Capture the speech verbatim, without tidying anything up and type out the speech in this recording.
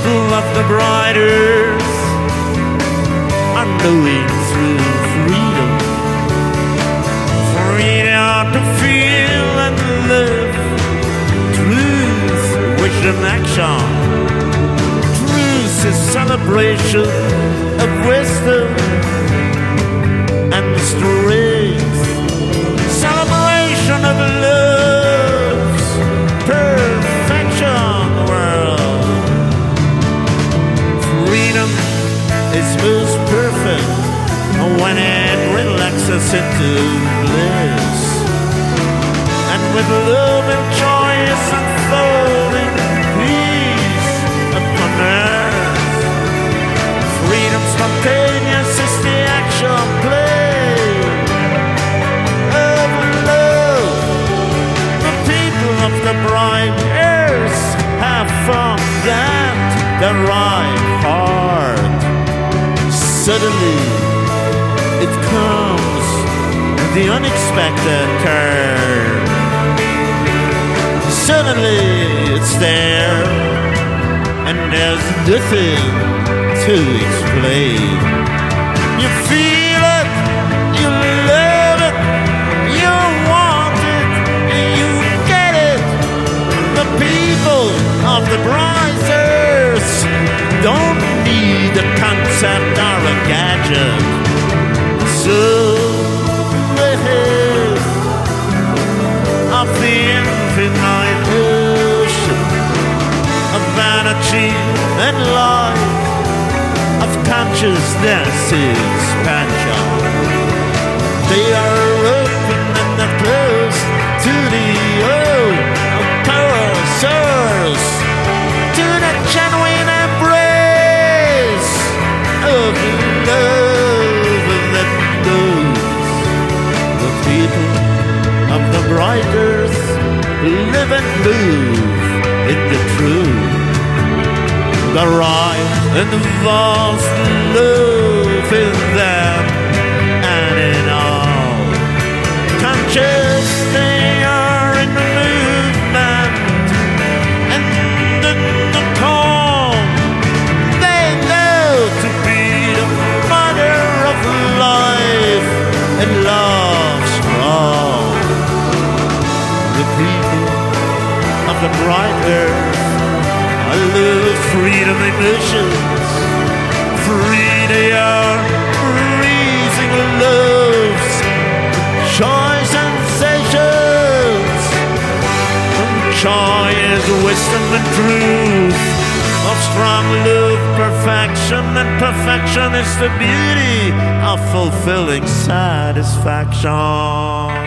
people of the bright earth are knowing through freedom, freedom to feel and live, truth, wisdom, action. Truth is celebration of wisdom and strength, celebration of love's perfection world. Freedom is most perfect when it relaxes into bliss, and with love and joy is unfolding peace upon earth. Freedom spontaneous is the action play of love. The people of the bright earth have found that the right heart. Suddenly it comes at the unexpected turn. Suddenly it's there, and there's nothing to explain. You feel it, you love it, you want it, you get it. The people of the bright earth don't need a concept or a gadget. So the head of the infinite ocean of vanity and life, of consciousness expansion. They are open and they're close to the old power source, to the genuine embrace of love that knows. The people of the bright earth live and move in the truth, the right and the vast love in them and in all. Conscious they are in the movement and in the calm. They know to be the mother of life and love strong. The people of the bright earth, I love freedom emotions. Free they are, raising loves, joy sensations. And joy is wisdom and truth of strong love, perfection, and perfection is the beauty of fulfilling satisfaction.